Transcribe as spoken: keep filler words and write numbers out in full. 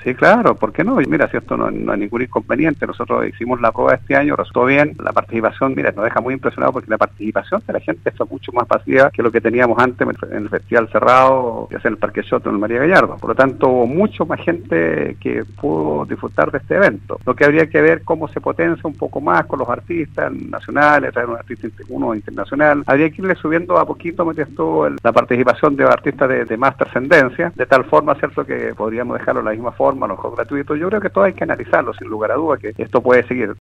Sí, claro, ¿por qué no? Y mira, si esto no, no hay ningún inconveniente, nosotros hicimos la prueba este año, resultó bien, la participación, mira, nos deja muy impresionados porque la participación de la gente fue mucho más pasiva que lo que teníamos antes en el Festival Cerrado, ya sea en el Parque Soto, en el María Gallardo. Por lo tanto, hubo mucho más gente que pudo disfrutar de este evento. Lo que habría que ver cómo se potencia un poco más con los artistas nacionales, traer un artista uno internacional. Habría que irle subiendo a poquito, metiendo la participación de artistas de, de más trascendencia, de tal forma, cierto, que podríamos dejarlo de la misma forma, a lo mejor gratuito. Yo creo que todo hay que analizarlo, sin lugar a dudas, que esto puede seguir.